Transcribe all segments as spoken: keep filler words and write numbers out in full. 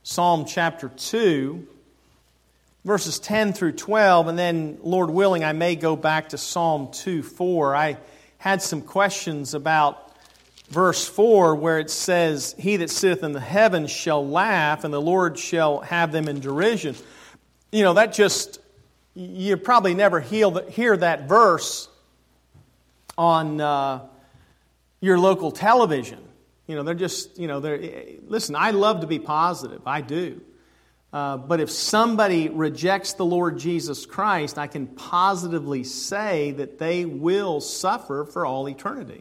Psalm chapter two, verses ten through twelve, and then, Lord willing, I may go back to Psalm two four. I had some questions about verse four, where it says, He that sitteth in the heavens shall laugh, and the Lord shall have them in derision. You know, that just, you probably never hear that verse on uh, your local television. You know, they're just, you know, they're, listen, I love to be positive. I do. Uh, but if somebody rejects the Lord Jesus Christ, I can positively say that they will suffer for all eternity.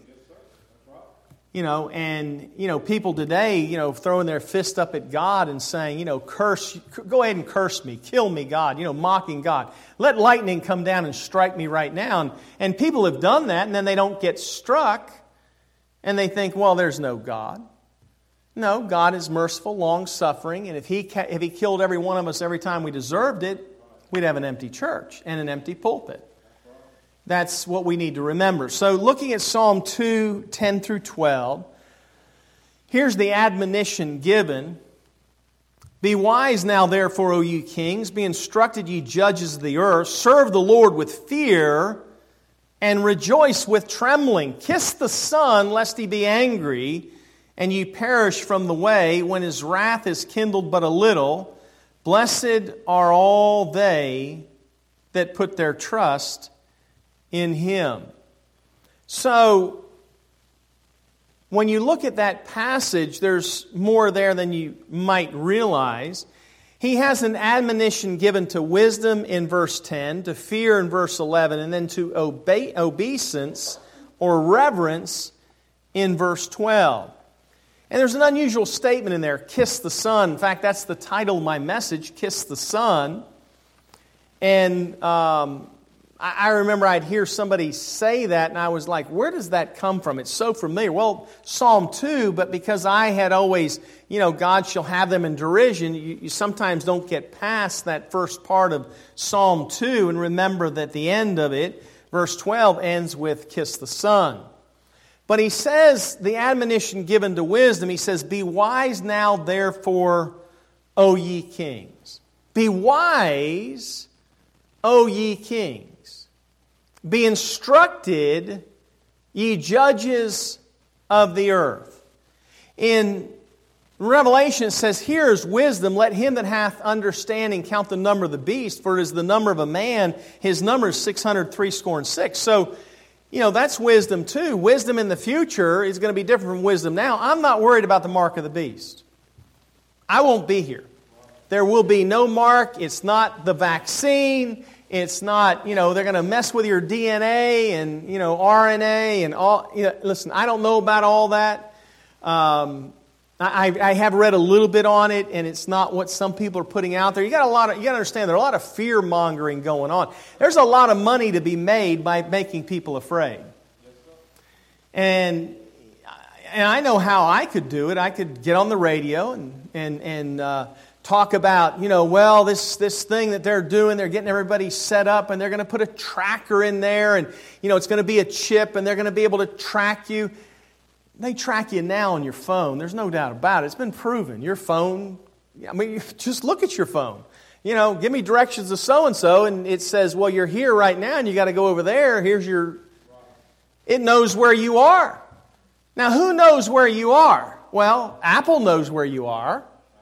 You know, and, you know, people today, you know, throwing their fist up at God and saying, you know, curse, go ahead and curse me, kill me, God, you know, mocking God. Let lightning come down and strike me right now. And, and people have done that, and then they don't get struck, and they think, well, there's no God. No, God is merciful, long-suffering, and if he, if he killed every one of us every time we deserved it, we'd have an empty church and an empty pulpit. That's what we need to remember. So looking at Psalm two, ten through twelve, here's the admonition given. Be wise now, therefore, O ye kings. Be instructed, ye judges of the earth. Serve the Lord with fear and rejoice with trembling. Kiss the Son, lest he be angry, and ye perish from the way, when his wrath is kindled but a little. Blessed are all they that put their trust in Him. So, when you look at that passage, there's more there than you might realize. He has an admonition given to wisdom in verse ten, to fear in verse eleven, and then to obe- obeisance or reverence in verse twelve. And there's an unusual statement in there, kiss the Son. In fact, that's the title of my message, Kiss the Son. And um, I remember I'd hear somebody say that, and I was like, where does that come from? It's so familiar. Well, Psalm two, but because I had always, you know, God shall have them in derision, you, you sometimes don't get past that first part of Psalm two, and remember that the end of it, verse twelve, ends with kiss the Son. But he says, the admonition given to wisdom, he says, be wise now, therefore, O ye kings. Be wise, O ye kings. Be instructed, ye judges of the earth. In Revelation it says, here is wisdom. Let him that hath understanding count the number of the beast, for it is the number of a man. His number is six hundred three score and six. So, you know, that's wisdom too. Wisdom in the future is going to be different from wisdom now. I'm not worried about the mark of the beast. I won't be here. There will be no mark. It's not the vaccine. It's not, you know, they're going to mess with your D N A and, you know, R N A and all. You know, listen, I don't know about all that. Um, I, I have read a little bit on it, and it's not what some people are putting out there. You got a lot of, you got to understand, there's a lot of fear mongering going on. There's a lot of money to be made by making people afraid. And and I know how I could do it. I could get on the radio and and and. Uh, Talk about, you know, well, this this thing that they're doing, they're getting everybody set up, and they're going to put a tracker in there, and, you know, it's going to be a chip, and they're going to be able to track you. They track you now on your phone. There's no doubt about it. It's been proven. Your phone, I mean, just look at your phone. You know, give me directions to so-and-so, and it says, well, you're here right now, and you got to go over there. Here's your... It knows where you are. Now, who knows where you are? Well, Apple knows where you are.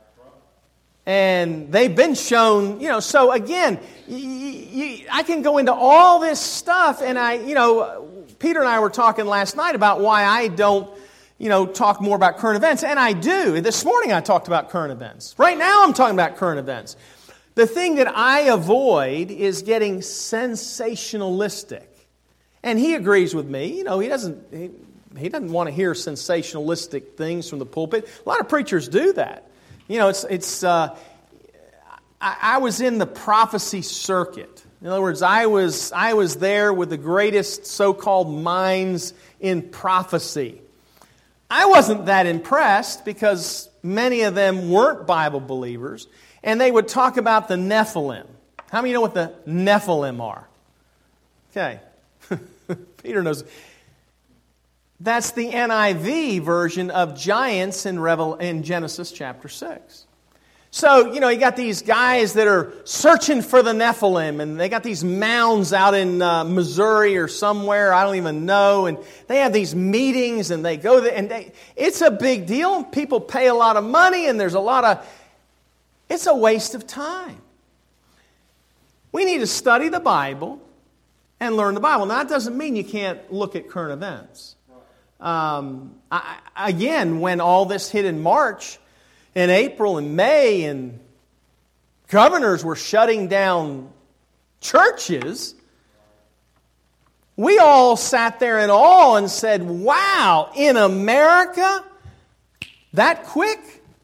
And they've been shown, you know, so again, y- y- I can go into all this stuff, and I, you know, Peter and I were talking last night about why I don't, you know, talk more about current events, and I do. This morning I talked about current events. Right now I'm talking about current events. The thing that I avoid is getting sensationalistic. And he agrees with me. You know, he doesn't, he, he doesn't want to hear sensationalistic things from the pulpit. A lot of preachers do that. You know, it's it's. Uh, I, I was in the prophecy circuit. In other words, I was I was there with the greatest so-called minds in prophecy. I wasn't that impressed because many of them weren't Bible believers, and they would talk about the Nephilim. How many of you know what the Nephilim are? Okay, Peter knows. That's the N I V version of giants in, Revel- in Genesis chapter six. So, you know, you got these guys that are searching for the Nephilim, and they got these mounds out in uh, Missouri or somewhere, I don't even know, and they have these meetings, and they go there, and they, it's a big deal. People pay a lot of money, and there's a lot of, it's a waste of time. We need to study the Bible and learn the Bible. Now, that doesn't mean you can't look at current events. Um, I, again, when all this hit in March, in April and May, and governors were shutting down churches, we all sat there in awe and said, wow, in America? That quick?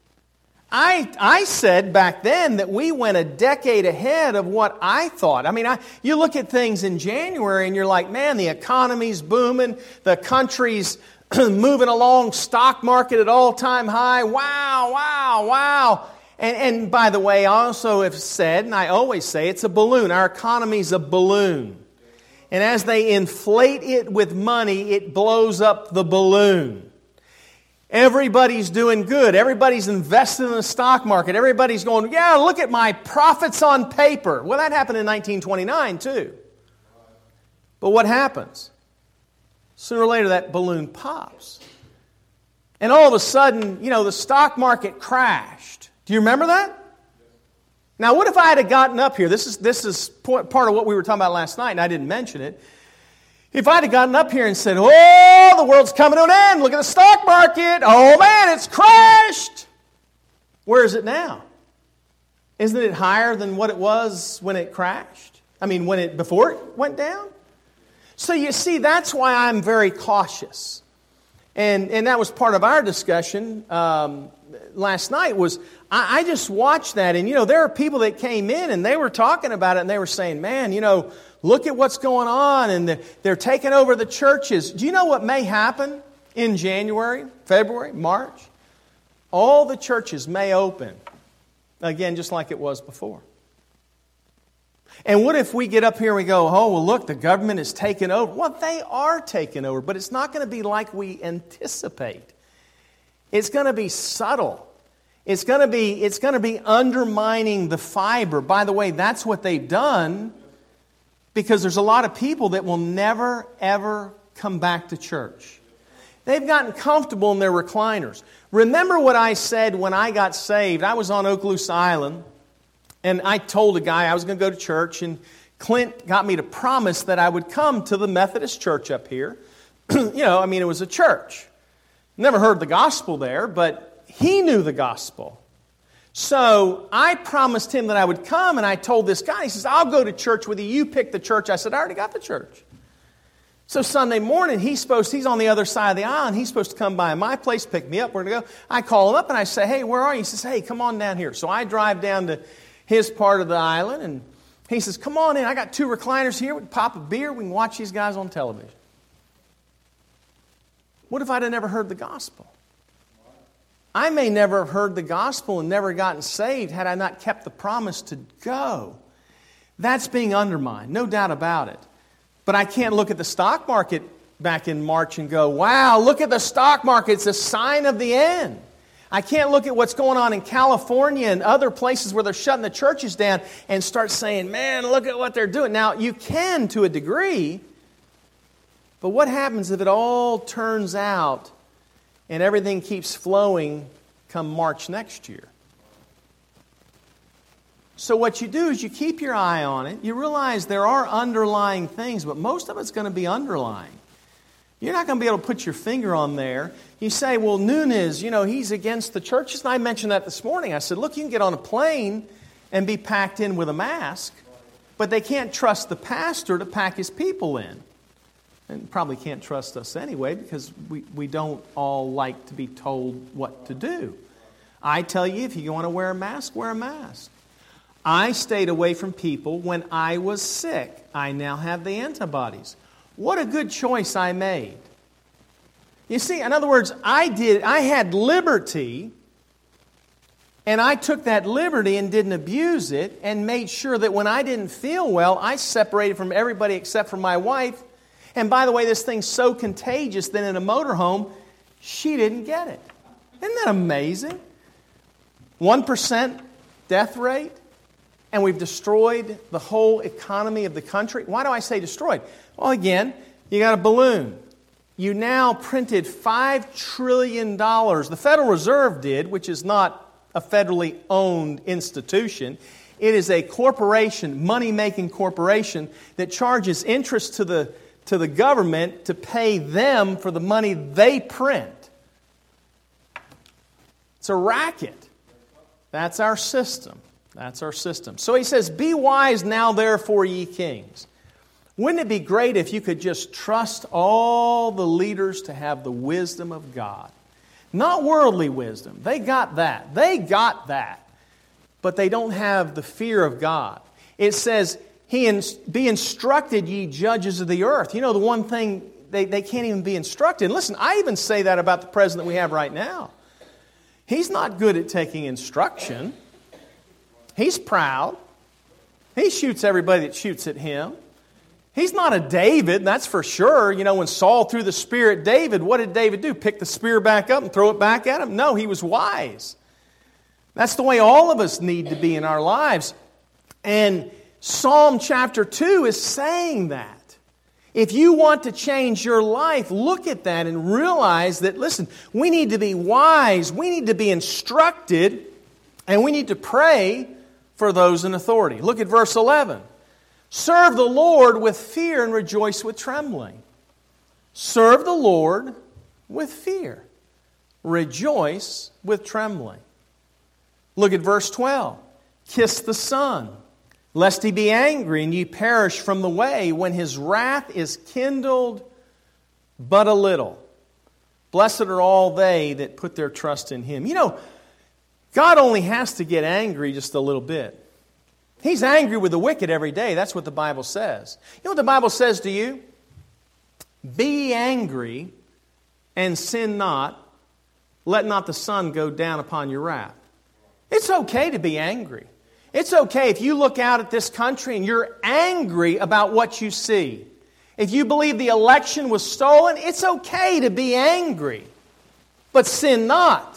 I, I said back then that we went a decade ahead of what I thought. I mean, I, you look at things in January and you're like, man, the economy's booming, the country's moving along, stock market at all-time high. Wow, wow, wow. And, and by the way, I also have said, and I always say, it's a balloon. Our economy's a balloon. And as they inflate it with money, it blows up the balloon. Everybody's doing good. Everybody's invested in the stock market. Everybody's going, yeah, look at my profits on paper. Well, that happened in nineteen twenty-nine, too. But what happens? Sooner or later, that balloon pops. And all of a sudden, you know, the stock market crashed. Do you remember that? Now, what if I had gotten up here? This is, this is part of what we were talking about last night, and I didn't mention it. If I'd have gotten up here and said, oh, the world's coming to an end. Look at the stock market. Oh, man, it's crashed. Where is it now? Isn't it higher than what it was when it crashed? I mean, when it before it went down? So you see, that's why I'm very cautious. And and that was part of our discussion um, last night was I, I just watched that. And, you know, there are people that came in and they were talking about it and they were saying, man, you know, look at what's going on. And they're, they're taking over the churches. Do you know what may happen in January, February, March? All the churches may open again just like it was before. And what if we get up here and we go, oh, well, look, the government is taking over. Well, they are taking over, but it's not going to be like we anticipate. It's going to be subtle. It's going to be, it's going to be undermining the fiber. By the way, that's what they've done because there's a lot of people that will never, ever come back to church. They've gotten comfortable in their recliners. Remember what I said when I got saved. I was on Okaloosa Island. And I told a guy I was going to go to church, and Clint got me to promise that I would come to the Methodist church up here. You know, I mean, it was a church. Never heard the gospel there, but he knew the gospel. So I promised him that I would come, and I told this guy, he says, I'll go to church with you. You pick the church. I said, I already got the church. So Sunday morning, he's supposed, he's on the other side of the aisle, and he's supposed to come by my place, pick me up. We're going to go. I call him up, and I say, hey, where are you? He says, hey, come on down here. So I drive down to his part of the island, and he says, come on in. I got two recliners here. We can pop a beer. We can watch these guys on television. What if I'd have never heard the gospel? I may never have heard the gospel and never gotten saved had I not kept the promise to go. That's being undermined, no doubt about it. But I can't look at the stock market back in March and go, wow, look at the stock market. It's a sign of the end. I can't look at what's going on in California and other places where they're shutting the churches down and start saying, man, look at what they're doing. Now, you can to a degree, but what happens if it all turns out and everything keeps flowing come March next year? So what you do is you keep your eye on it. You realize there are underlying things, but most of it's going to be underlying. You're not going to be able to put your finger on there. You say, well, Nunes, you know, he's against the churches. And I mentioned that this morning. I said, look, you can get on a plane and be packed in with a mask, but they can't trust the pastor to pack his people in. And probably can't trust us anyway because we, we don't all like to be told what to do. I tell you, if you want to wear a mask, wear a mask. I stayed away from people when I was sick. I now have the antibodies. What a good choice I made. You see, in other words, I did. I had liberty, and I took that liberty and didn't abuse it and made sure that when I didn't feel well, I separated from everybody except for my wife. And by the way, this thing's so contagious that in a motorhome, she didn't get it. Isn't that amazing? one percent death rate, and we've destroyed the whole economy of the country. Why do I say destroyed? Well, again, you got a balloon. You now printed five trillion dollars. The Federal Reserve did, which is not a federally owned institution. It is a corporation, money-making corporation, that charges interest to the, to the government to pay them for the money they print. It's a racket. That's our system. That's our system. So he says, be wise now, therefore, ye kings. Wouldn't it be great if you could just trust all the leaders to have the wisdom of God? Not worldly wisdom. They got that. They got that. But they don't have the fear of God. It says, He ins- be instructed, ye judges of the earth. You know, the one thing, they, they can't even be instructed. And listen, I even say that about the president we have right now. He's not good at taking instruction. He's proud. He shoots everybody that shoots at him. He's not a David, that's for sure. You know, when Saul threw the spear at David, what did David do? Pick the spear back up and throw it back at him? No, he was wise. That's the way all of us need to be in our lives. And Psalm chapter two is saying that. If you want to change your life, look at that and realize that, listen, we need to be wise, we need to be instructed, and we need to pray for those in authority. Look at verse eleven. Serve the Lord with fear and rejoice with trembling. Serve the Lord with fear. Rejoice with trembling. Look at verse twelve. Kiss the Son, lest He be angry and ye perish from the way, when His wrath is kindled but a little. Blessed are all they that put their trust in Him. You know, God only has to get angry just a little bit. He's angry with the wicked every day. That's what the Bible says. You know what the Bible says to you? Be angry and sin not. Let not the sun go down upon your wrath. It's okay to be angry. It's okay if you look out at this country and you're angry about what you see. If you believe the election was stolen, it's okay to be angry. But sin not.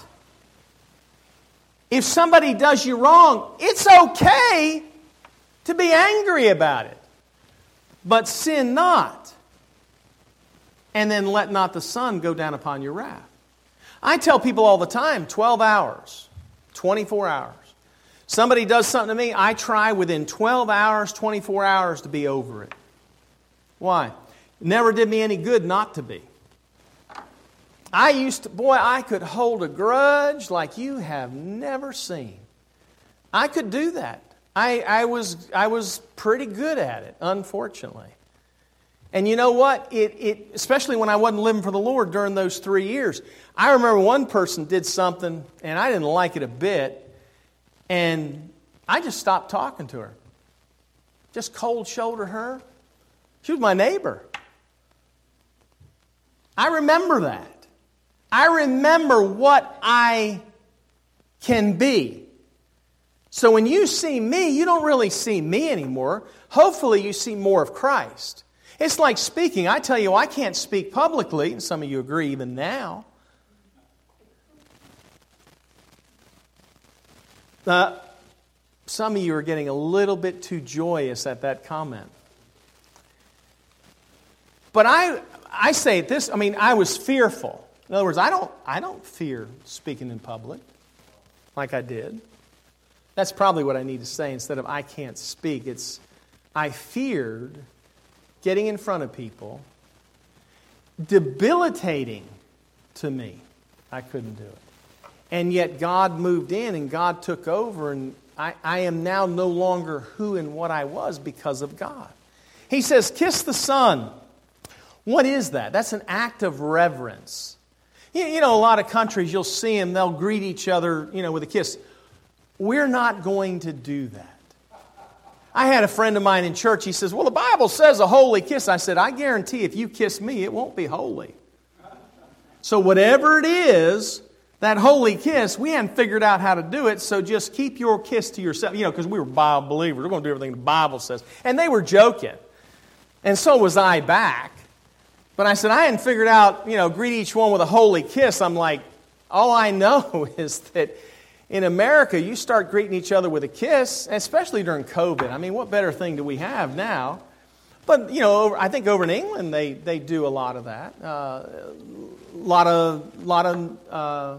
If somebody does you wrong, it's okay to be angry about it. But sin not. And then let not the sun go down upon your wrath. I tell people all the time, twelve hours, twenty-four hours. Somebody does something to me, I try within twelve hours, twenty-four hours to be over it. Why? It never did me any good not to be. I used to, boy, I could hold a grudge like you have never seen. I could do that. I, I was I was pretty good at it, unfortunately. And you know what? It, it especially when I wasn't living for the Lord during those three years. I remember one person did something, and I didn't like it a bit, and I just stopped talking to her. Just cold shoulder her. She was my neighbor. I remember that. I remember what I can be. So when you see me, you don't really see me anymore. Hopefully you see more of Christ. It's like speaking. I tell you, I can't speak publicly, and some of you agree even now. Uh, some of you are getting a little bit too joyous at that comment. But I I say this, I mean, I was fearful. In other words, I don't I don't fear speaking in public like I did. That's probably what I need to say instead of I can't speak. It's I feared getting in front of people, debilitating to me. I couldn't do it. And yet God moved in and God took over, and I, I am now no longer who and what I was because of God. He says, kiss the Son. What is that? That's an act of reverence. You, you know, a lot of countries, you'll see them, they'll greet each other, you know, with a kiss. We're not going to do that. I had a friend of mine in church, he says, well, the Bible says a holy kiss. I said, I guarantee if you kiss me, it won't be holy. So whatever it is, that holy kiss, we hadn't figured out how to do it, so just keep your kiss to yourself. You know, because we were Bible believers. We're going to do everything the Bible says. And they were joking. And so was I back. But I said, I hadn't figured out, you know, greet each one with a holy kiss. I'm like, all I know is that In America, you start greeting each other with a kiss, especially during COVID. I mean, what better thing do we have now? But, you know, I think over in England, they, they do a lot of that. Uh, a lot of, lot of uh,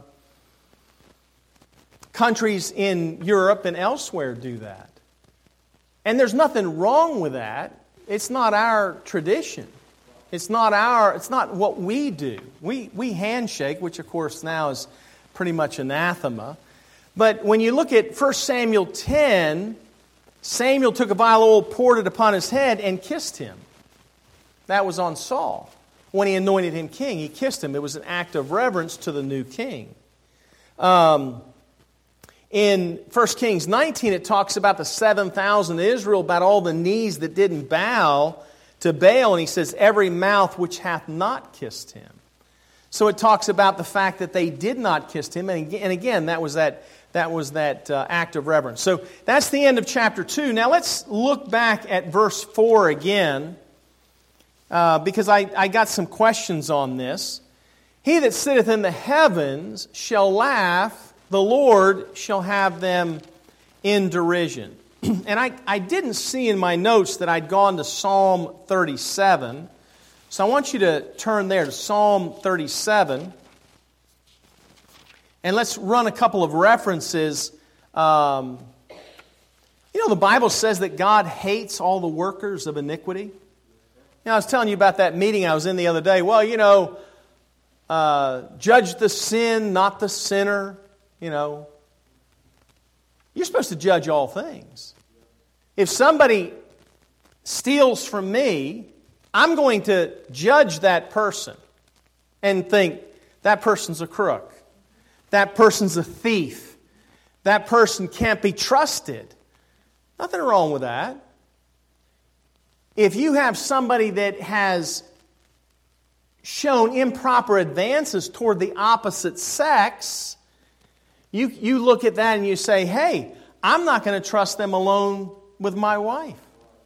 countries in Europe and elsewhere do that. And there's nothing wrong with that. It's not our tradition. It's not our, it's not what we do. We, we handshake, which of course now is pretty much anathema. But when you look at First Samuel ten, Samuel took a vial of oil, poured it upon his head, and kissed him. That was on Saul. When he anointed him king, he kissed him. It was an act of reverence to the new king. Um, in First Kings nineteen, it talks about the seven thousand of Israel, about all the knees that didn't bow to Baal. And he says, every mouth which hath not kissed him. So it talks about the fact that they did not kiss him. And again, that was that... That was that uh, act of reverence. So that's the end of chapter two. Now let's look back at verse four again, uh, because I, I got some questions on this. He that sitteth in the heavens shall laugh, the Lord shall have them in derision. And I, I didn't see in my notes that I'd gone to Psalm thirty-seven. So I want you to turn there to Psalm thirty-seven. And let's run a couple of references. Um, you know, the Bible says that God hates all the workers of iniquity. Now, I was telling you about that meeting I was in the other day. Well, you know, uh, judge the sin, not the sinner. You know, you're supposed to judge all things. If somebody steals from me, I'm going to judge that person and think that person's a crook. That person's a thief. That person can't be trusted. Nothing wrong with that. If you have somebody that has shown improper advances toward the opposite sex, you, you look at that and you say, hey, I'm not going to trust them alone with my wife.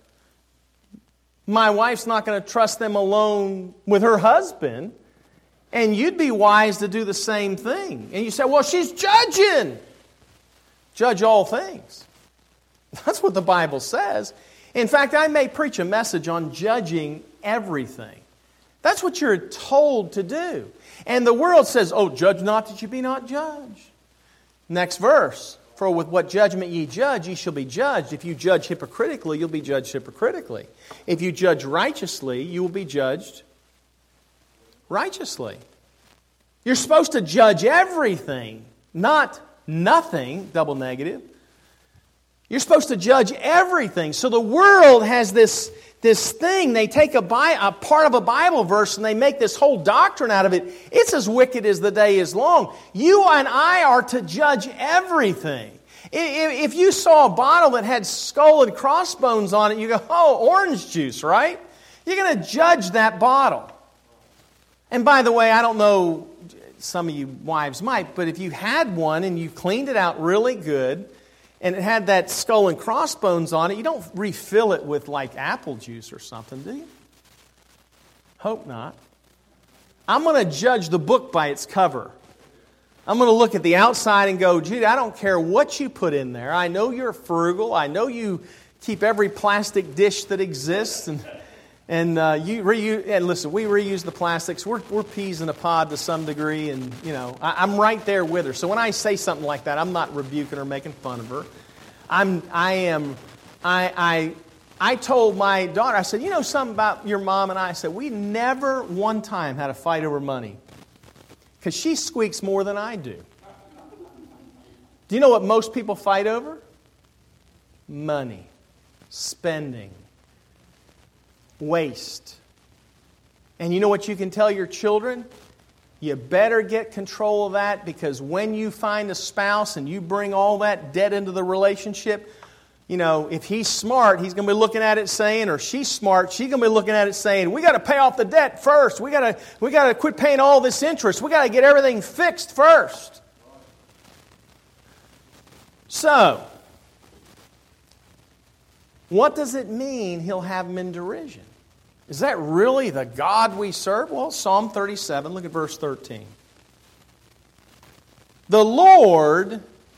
My wife's not going to trust them alone with her husband. And you'd be wise to do the same thing. And you say, well, she's judging. Judge all things. That's what the Bible says. In fact, I may preach a message on judging everything. That's what you're told to do. And the world says, oh, judge not that you be not judged. Next verse. For with what judgment ye judge, ye shall be judged. If you judge hypocritically, you'll be judged hypocritically. If you judge righteously, you will be judged righteously. You're supposed to judge everything, not nothing, double negative. You're supposed to judge everything. So the world has this, this thing. They take a, a part of a Bible verse and they make this whole doctrine out of it. It's as wicked as the day is long. You and I are to judge everything. If you saw a bottle that had skull and crossbones on it, you go, oh, orange juice, right? You're going to judge that bottle. And by the way, I don't know, some of you wives might, but if you had one and you cleaned it out really good and it had that skull and crossbones on it, you don't refill it with like apple juice or something, do you? Hope not. I'm going to judge the book by its cover. I'm going to look at the outside and go, Judy, I don't care what you put in there. I know you're frugal. I know you keep every plastic dish that exists and... And uh, you reuse, and listen, we reuse the plastics. We're, we're peas in a pod to some degree, and you know I, I'm right there with her. So when I say something like that, I'm not rebuking or making fun of her. I'm, I am, I, I, I told my daughter, I said, you know something about your mom and I? I said, we never one time had a fight over money, because she squeaks more than I do. Do you know what most people fight over? Money, spending. Waste. And you know what you can tell your children? You better get control of that, because when you find a spouse and you bring all that debt into the relationship, you know, if he's smart, he's going to be looking at it saying, or she's smart, she's going to be looking at it saying, we got to pay off the debt first. We got to we got to quit paying all this interest. We got to get everything fixed first. So, what does it mean he'll have them in derision? Is that really the God we serve? Well, Psalm thirty-seven, look at verse thirteen. The Lord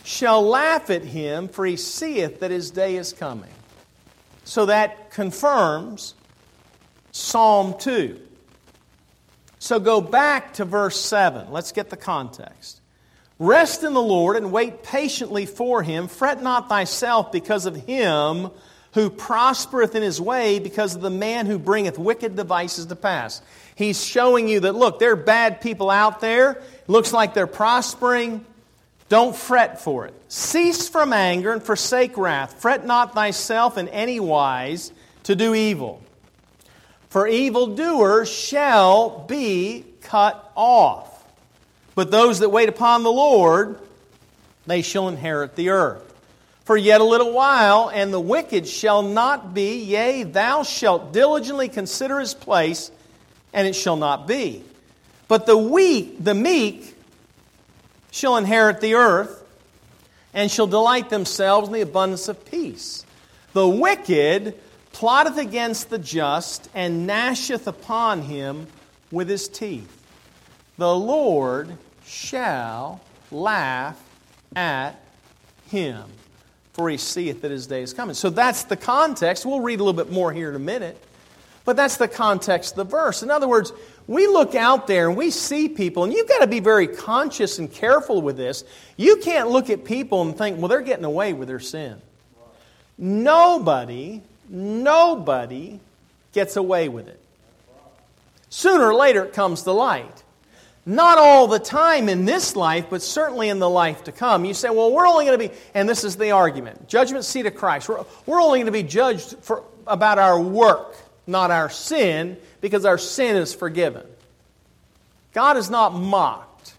shall laugh at him, for he seeth that his day is coming. So that confirms Psalm two. So go back to verse seven. Let's get the context. Rest in the Lord and wait patiently for Him. Fret not thyself because of him who prospereth in his way, because of the man who bringeth wicked devices to pass. He's showing you that, look, there are bad people out there. It looks like they're prospering. Don't fret for it. Cease from anger and forsake wrath. Fret not thyself in any wise to do evil. For evildoers shall be cut off. But those that wait upon the Lord, they shall inherit the earth. For yet a little while, and the wicked shall not be. Yea, thou shalt diligently consider his place, and it shall not be. But the weak, the meek, shall inherit the earth, and shall delight themselves in the abundance of peace. The wicked plotteth against the just, and gnasheth upon him with his teeth. The Lord shall laugh at him, for he seeth that his day is coming. So that's the context. We'll read a little bit more here in a minute. But that's the context of the verse. In other words, we look out there and we see people, and you've got to be very conscious and careful with this. You can't look at people and think, well, they're getting away with their sin. Nobody, nobody gets away with it. Sooner or later it comes to light. Not all the time in this life, but certainly in the life to come. You say, well, we're only going to be, and this is the argument, judgment seat of Christ. We're, we're only going to be judged for about our work, not our sin, because our sin is forgiven. God is not mocked.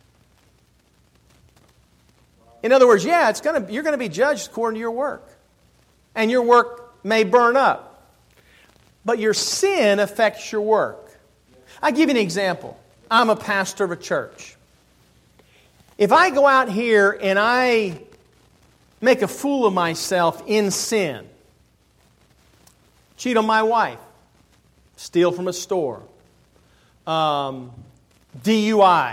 In other words, yeah, it's going to, you're going to be judged according to your work. And your work may burn up. But your sin affects your work. I'll give you an example. I'm a pastor of a church. If I go out here and I make a fool of myself in sin, cheat on my wife, steal from a store, um, D U I,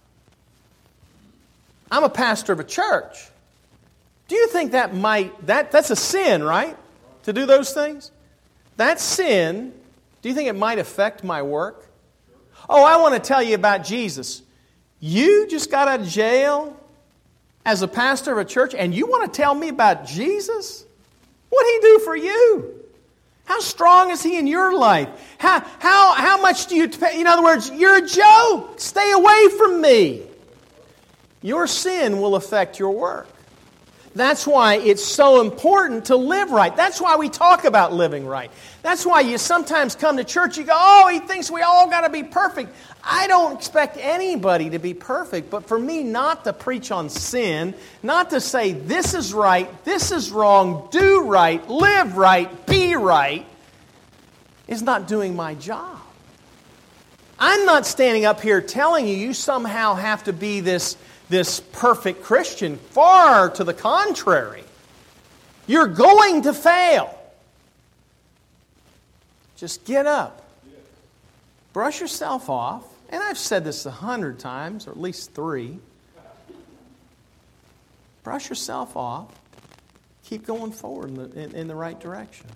I'm a pastor of a church. Do you think that might, that that's a sin, right? To do those things? That sin, do you think it might affect my work? Oh, I want to tell you about Jesus. You just got out of jail as a pastor of a church, and you want to tell me about Jesus? What did He do for you? How strong is He in your life? How, how, how much do you pay? In other words, you're a joke. Stay away from me. Your sin will affect your work. That's why it's so important to live right. That's why we talk about living right. That's why you sometimes come to church, you go, oh, he thinks we all got to be perfect. I don't expect anybody to be perfect, but for me not to preach on sin, not to say this is right, this is wrong, do right, live right, be right, is not doing my job. I'm not standing up here telling you you somehow have to be this This perfect Christian. Far to the contrary. You're going to fail. Just get up. Brush yourself off. And I've said this a hundred times, or at least three. Brush yourself off. Keep going forward in the, in, in the right direction.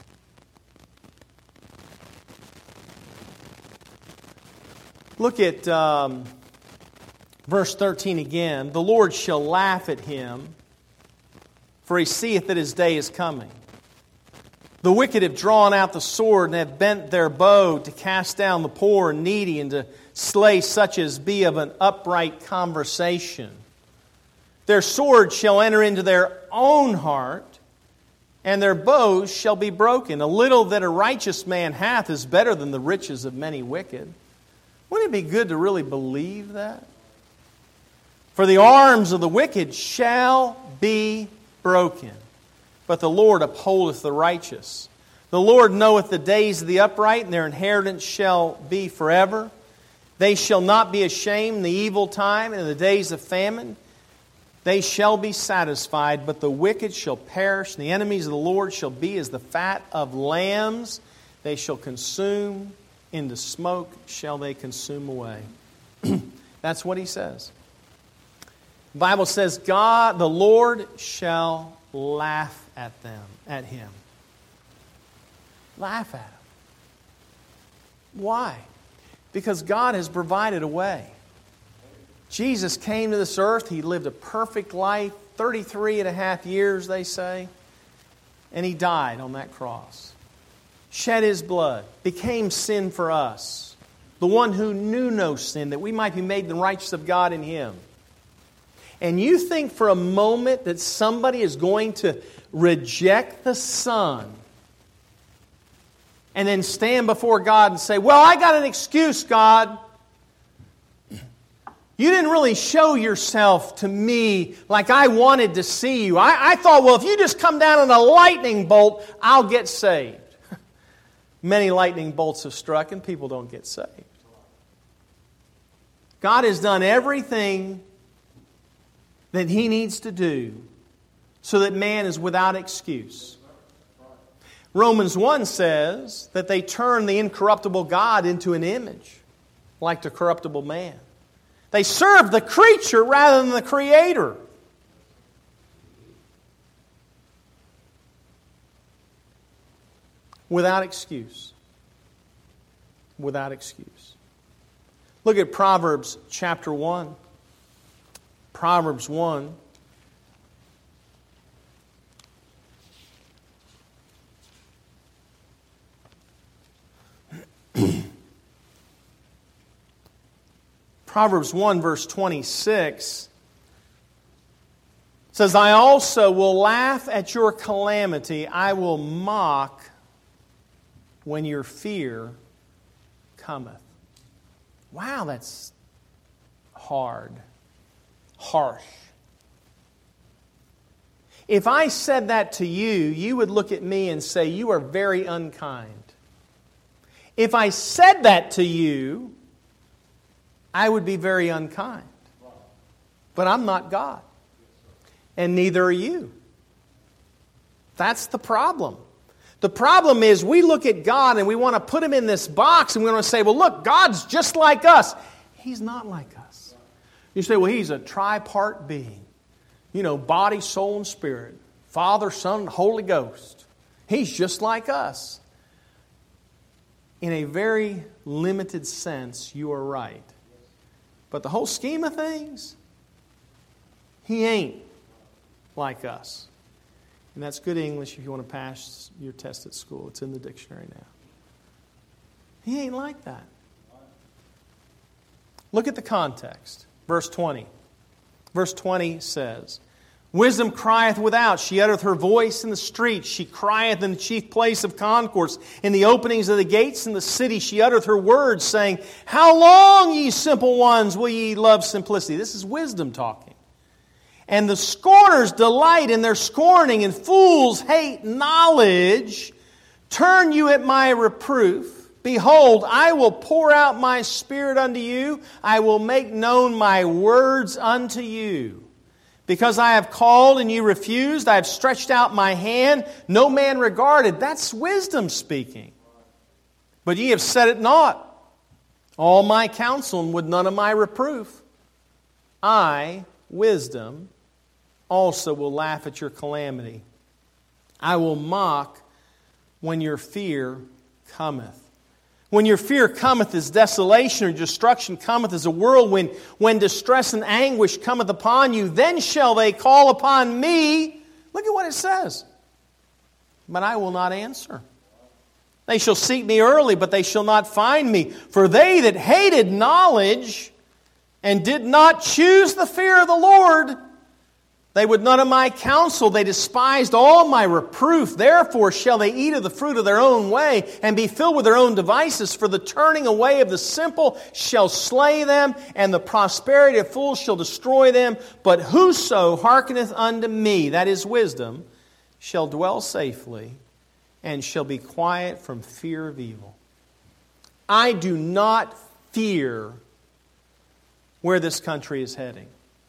Look at Um, Verse thirteen again, the Lord shall laugh at him, for he seeth that his day is coming. The wicked have drawn out the sword and have bent their bow to cast down the poor and needy and to slay such as be of an upright conversation. Their sword shall enter into their own heart, and their bows shall be broken. A little that a righteous man hath is better than the riches of many wicked. Wouldn't it be good to really believe that? For the arms of the wicked shall be broken, but the Lord upholdeth the righteous. The Lord knoweth the days of the upright, and their inheritance shall be forever. They shall not be ashamed in the evil time, and in the days of famine. They shall be satisfied, but the wicked shall perish, and the enemies of the Lord shall be as the fat of lambs. They shall consume, into smoke shall they consume away. That's what He says. The Bible says, God, the Lord shall laugh at them, at him. Laugh at him. Why? Because God has provided a way. Jesus came to this earth. He lived a perfect life, thirty-three and a half years, they say. And He died on that cross. Shed His blood, became sin for us. The one who knew no sin, that we might be made the righteous of God in Him. And you think for a moment that somebody is going to reject the Son and then stand before God and say, well, I got an excuse, God. You didn't really show yourself to me like I wanted to see you. I, I thought, well, if you just come down in a lightning bolt, I'll get saved. Many lightning bolts have struck and people don't get saved. God has done everything that He needs to do so that man is without excuse. Romans one says that they turn the incorruptible God into an image, like the corruptible man. They serve the creature rather than the Creator. Without excuse. Without excuse. Look at Proverbs chapter one. Proverbs one. Proverbs one verse twenty-six says, I also will laugh at your calamity. I will mock when your fear cometh. Wow, that's hard. Harsh. If I said that to you, you would look at me and say, you are very unkind. If I said that to you, I would be very unkind. But I'm not God. And neither are you. That's the problem. The problem is we look at God and we want to put Him in this box and we want to say, well, look, God's just like us. He's not like us. You say, well, He's a tripart being. You know, body, soul, and spirit. Father, Son, and Holy Ghost. He's just like us. In a very limited sense, you are right. But the whole scheme of things, He ain't like us. And that's good English if you want to pass your test at school. It's in the dictionary now. He ain't like that. Look at the context. Verse twenty. Verse twenty says, Wisdom crieth without. She uttereth her voice in the streets. She crieth in the chief place of concourse. In the openings of the gates in the city, she uttereth her words, saying, How long, ye simple ones, will ye love simplicity? This is wisdom talking. And the scorners delight in their scorning, and fools hate knowledge. Turn you at my reproof. Behold, I will pour out my spirit unto you. I will make known my words unto you. Because I have called and you refused, I have stretched out my hand, no man regarded. That's wisdom speaking. But ye have said it not. All my counsel and would none of my reproof. I, wisdom, also will laugh at your calamity. I will mock when your fear cometh. When your fear cometh as desolation or destruction cometh as a whirlwind, when distress and anguish cometh upon you, then shall they call upon me. Look at what it says. But I will not answer. They shall seek me early, but they shall not find me. For they that hated knowledge and did not choose the fear of the Lord, they would none of my counsel. They despised all my reproof. Therefore shall they eat of the fruit of their own way and be filled with their own devices. For the turning away of the simple shall slay them, and the prosperity of fools shall destroy them. But whoso hearkeneth unto me, that is wisdom, shall dwell safely and shall be quiet from fear of evil. I do not fear where this country is heading.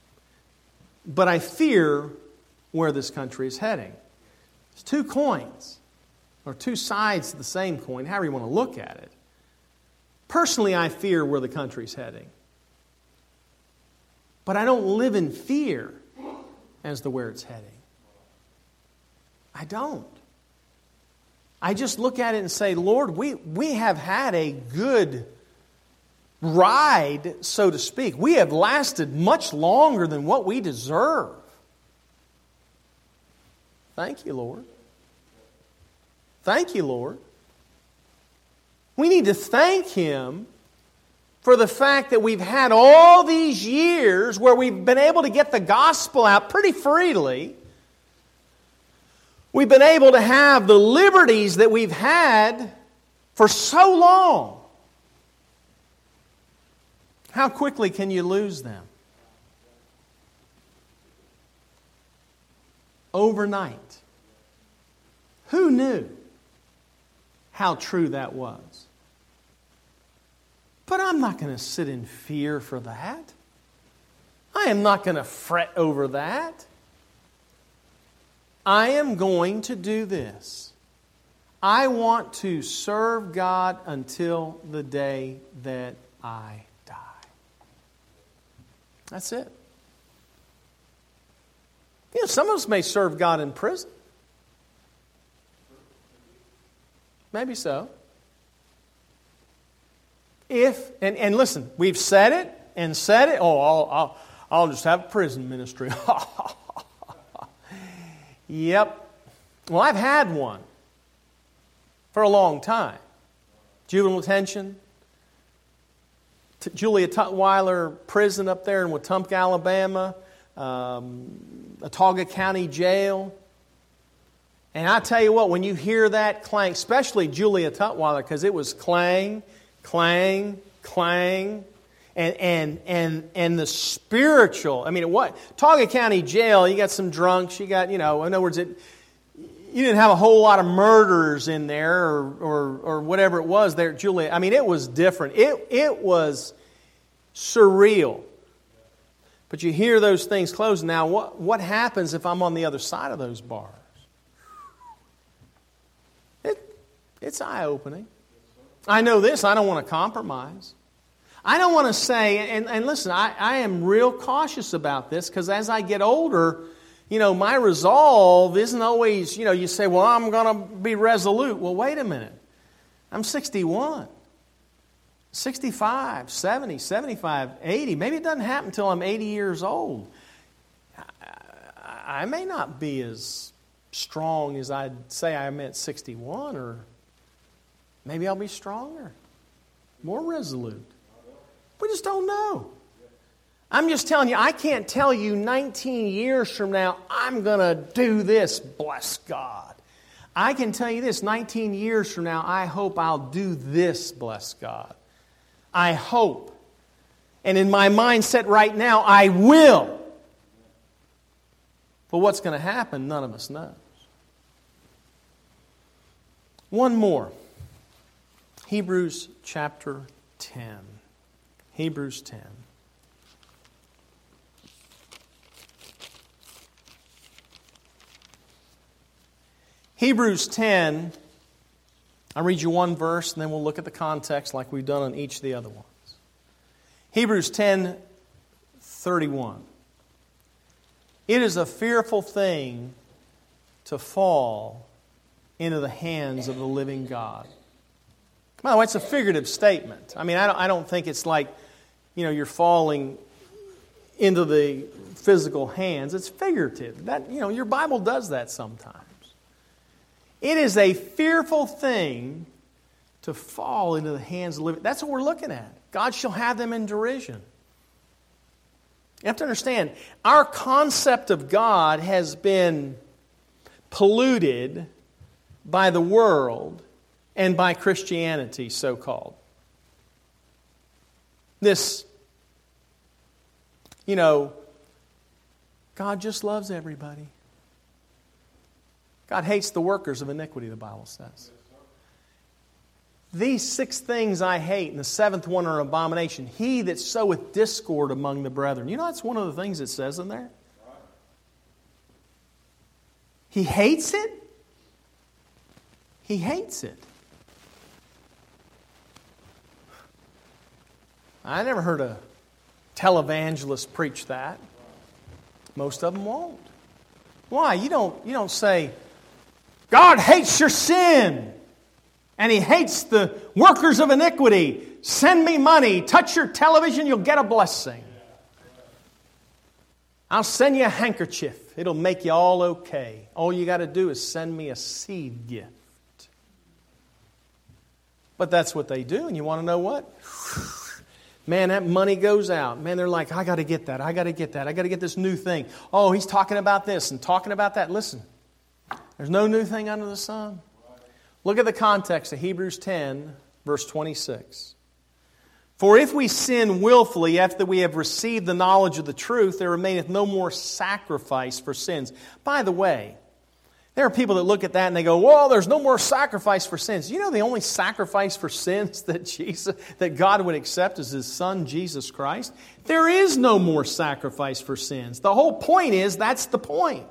But I fear where this country is heading. It's two coins, or two sides of the same coin, however you want to look at it. Personally, I fear where the country is heading. But I don't live in fear as to where it's heading. I don't. I just look at it and say, Lord, we, we have had a good ride, so to speak. We have lasted much longer than what we deserve. Thank you, Lord. Thank you, Lord. We need to thank Him for the fact that we've had all these years where we've been able to get the gospel out pretty freely. We've been able to have the liberties that we've had for so long. How quickly can you lose them? Overnight. Who knew how true that was? But I'm not going to sit in fear for that. I am not going to fret over that. I am going to do this. I want to serve God until the day that I die. That's it. You know, some of us may serve God in prison. Maybe so. If, and, and listen, we've said it and said it. Oh, I'll, I'll, I'll just have prison ministry. Yep. Well, I've had one for a long time. Juvenile detention. T- Julia Tutwiler prison up there in Wetumpka, Alabama. Um, Autauga County Jail. And I tell you what, when you hear that clang, especially Julia Tutwiler, because it was clang, clang, clang, and and and and the spiritual. I mean, what Autauga County Jail? You got some drunks. You got, you know, in other words, it. You didn't have a whole lot of murderers in there, or or or whatever it was there, Julia. I mean, it was different. It it was surreal. But you hear those things close. Now, what what happens if I'm on the other side of those bars? It it's eye-opening. I know this. I don't want to compromise. I don't want to say, and, and listen, I, I am real cautious about this because as I get older, you know, my resolve isn't always, you know, you say, well, I'm going to be resolute. Well, wait a minute. I'm sixty-one, sixty-five, seventy, seventy-five, eighty. Maybe it doesn't happen until I'm eighty years old. I, I may not be as strong as I'd say I am at sixty-one, or maybe I'll be stronger, more resolute. We just don't know. I'm just telling you, I can't tell you nineteen years from now, I'm going to do this, bless God. I can tell you this, nineteen years from now, I hope I'll do this, bless God. I hope. And in my mindset right now, I will. But what's going to happen, none of us knows. One more. Hebrews chapter ten. Hebrews ten. Hebrews ten, I'll read you one verse and then we'll look at the context like we've done on each of the other ones. Hebrews ten, thirty-one. It is a fearful thing to fall into the hands of the living God. By the way, it's a figurative statement. I mean, I don't, I don't think it's like, you know, you're falling into the physical hands. It's figurative. That, you know, your Bible does that sometimes. It is a fearful thing to fall into the hands of the living. That's what we're looking at. God shall have them in derision. You have to understand, our concept of God has been polluted by the world and by Christianity, so-called. This, you know, God just loves everybody. God hates the workers of iniquity, the Bible says. These six things I hate, and the seventh one are abomination. He that soweth discord among the brethren. You know, that's one of the things it says in there. He hates it. He hates it. I never heard a televangelists preach that. Most of them won't. Why? You don't, you don't say, God hates your sin, and He hates the workers of iniquity. Send me money. Touch your television, you'll get a blessing. I'll send you a handkerchief. It'll make you all okay. All you got to do is send me a seed gift. But that's what they do, and you want to know what? Man, that money goes out. Man, they're like, I got to get that. I got to get that. I got to get this new thing. Oh, he's talking about this and talking about that. Listen, there's no new thing under the sun. Look at the context of Hebrews ten, verse twenty-six. For if we sin willfully after we have received the knowledge of the truth, there remaineth no more sacrifice for sins. By the way, there are people that look at that and they go, well, there's no more sacrifice for sins. You know the only sacrifice for sins that Jesus, that God would accept is His Son, Jesus Christ? There is no more sacrifice for sins. The whole point is, that's the point.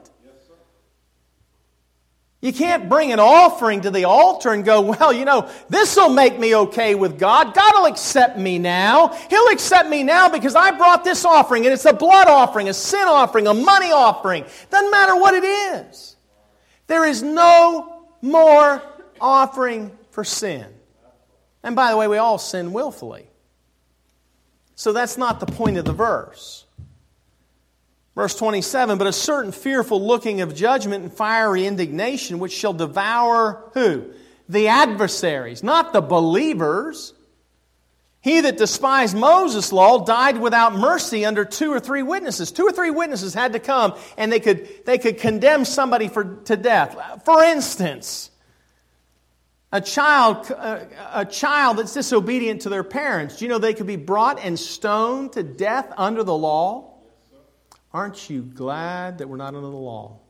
You can't bring an offering to the altar and go, well, you know, this will make me okay with God. God will accept me now. He'll accept me now because I brought this offering, and it's a blood offering, a sin offering, a money offering. Doesn't matter what it is. There is no more offering for sin. And by the way, we all sin willfully. So that's not the point of the verse. Verse twenty-seven, but a certain fearful looking of judgment and fiery indignation which shall devour who? The adversaries, not the believers. He that despised Moses' law died without mercy under two or three witnesses. Two or three witnesses had to come and they could, they could condemn somebody for, to death. For instance, a child, a, a child that's disobedient to their parents. Do you know they could be brought and stoned to death under the law? Aren't you glad that we're not under the law?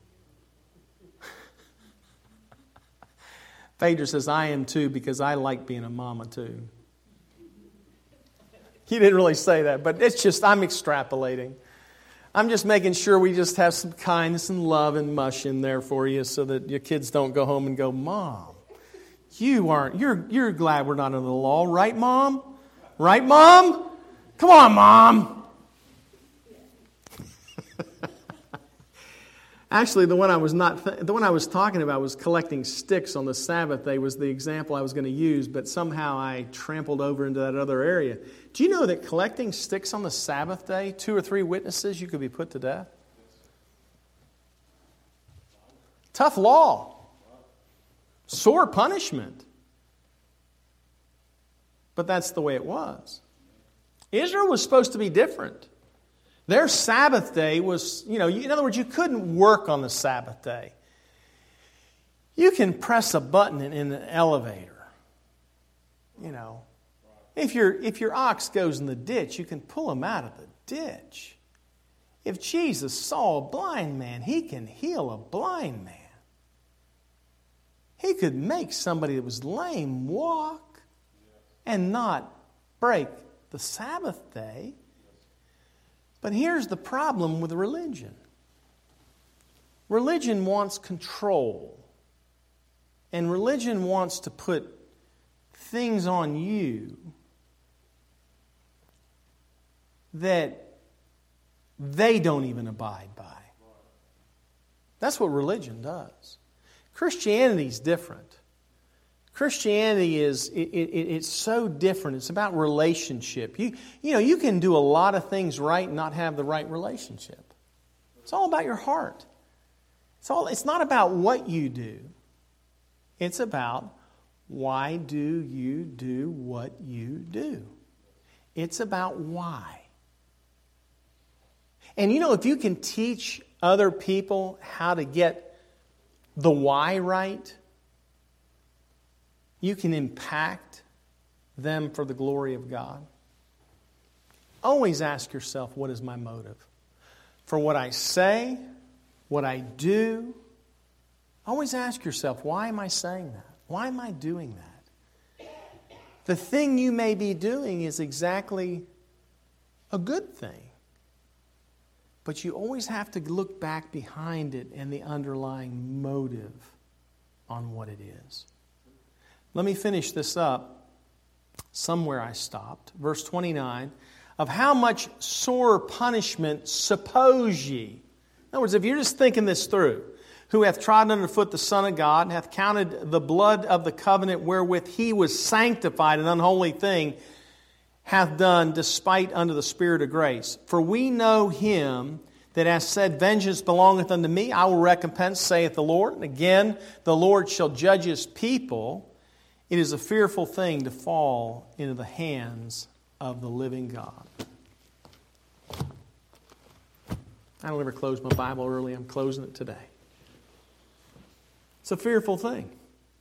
Phaedra says, I am too, because I like being a mama too. He didn't really say that, but it's just, I'm extrapolating. I'm just making sure we just have some kindness and love and mush in there for you so that your kids don't go home and go, Mom, you aren't, you're, you're glad we're not under the law, right, Mom? Right, Mom? Come on, Mom. Actually, the one I was not th- the one I was talking about was collecting sticks on the Sabbath day was the example I was going to use, but somehow I trampled over into that other area. Do you know that collecting sticks on the Sabbath day, two or three witnesses, you could be put to death? Tough law. Sore punishment. But that's the way it was. Israel was supposed to be different. Their Sabbath day was, you know, in other words, you couldn't work on the Sabbath day. You can press a button in, in an elevator. You know, if your if your ox goes in the ditch, you can pull him out of the ditch. If Jesus saw a blind man, He can heal a blind man. He could make somebody that was lame walk and not break the Sabbath day. But here's the problem with religion. Religion wants control. And religion wants to put things on you that they don't even abide by. That's what religion does. Christianity's different. Christianity is, it, it, it's so different. It's about relationship. You, you know, you can do a lot of things right and not have the right relationship. It's all about your heart. It's all, it's not about what you do. It's about why do you do what you do. It's about why. And you know, if you can teach other people how to get the why right, you can impact them for the glory of God. Always ask yourself, what is my motive? For what I say, what I do, always ask yourself, why am I saying that? Why am I doing that? The thing you may be doing is exactly a good thing. But you always have to look back behind it and the underlying motive on what it is. Let me finish this up somewhere I stopped. Verse twenty-nine, of how much sorer punishment suppose ye. In other words, if you're just thinking this through, who hath trodden under foot the Son of God, and hath counted the blood of the covenant wherewith he was sanctified, an unholy thing, hath done despite unto the Spirit of grace. For we know him that hath said, Vengeance belongeth unto me, I will recompense, saith the Lord. And again, the Lord shall judge his people. It is a fearful thing to fall into the hands of the living God. I don't ever close my Bible early. I'm closing it today. It's a fearful thing.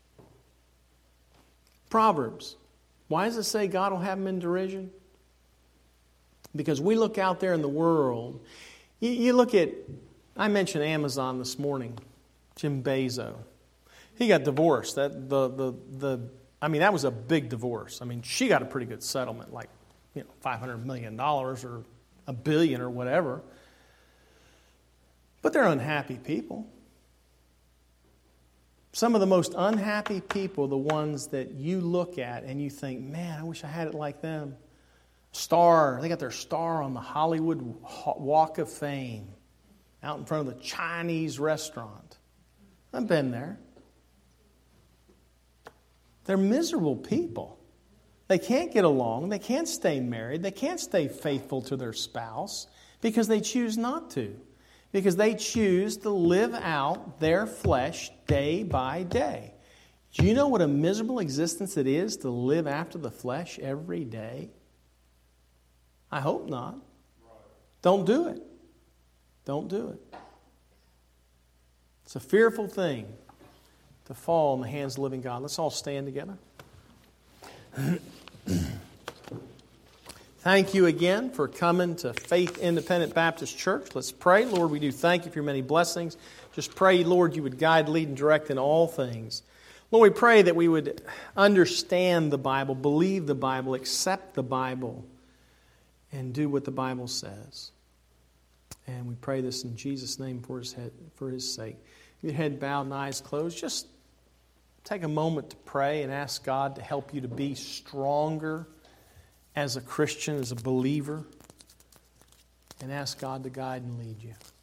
Proverbs. Why does it say God will have them in derision? Because we look out there in the world. You, you look at, I mentioned Amazon this morning. Jim Bezos. He got divorced. That the the the. I mean, that was a big divorce. I mean, she got a pretty good settlement, like you know, five hundred million dollars or a billion or whatever. But they're unhappy people. Some of the most unhappy people are the ones that you look at and you think, man, I wish I had it like them. Star, they got their star on the Hollywood Walk of Fame out in front of the Chinese restaurant. I've been there. They're miserable people. They can't get along. They can't stay married. They can't stay faithful to their spouse because they choose not to. Because they choose to live out their flesh day by day. Do you know what a miserable existence it is to live after the flesh every day? I hope not. Don't do it. Don't do it. It's a fearful thing to fall in the hands of the living God. Let's all stand together. Thank you again for coming to Faith Independent Baptist Church. Let's pray. Lord, we do thank you for your many blessings. Just pray, Lord, you would guide, lead, and direct in all things. Lord, we pray that we would understand the Bible, believe the Bible, accept the Bible, and do what the Bible says. And we pray this in Jesus' name for his, head, for his sake. Your head bowed and eyes closed. Just take a moment to pray and ask God to help you to be stronger as a Christian, as a believer, and ask God to guide and lead you.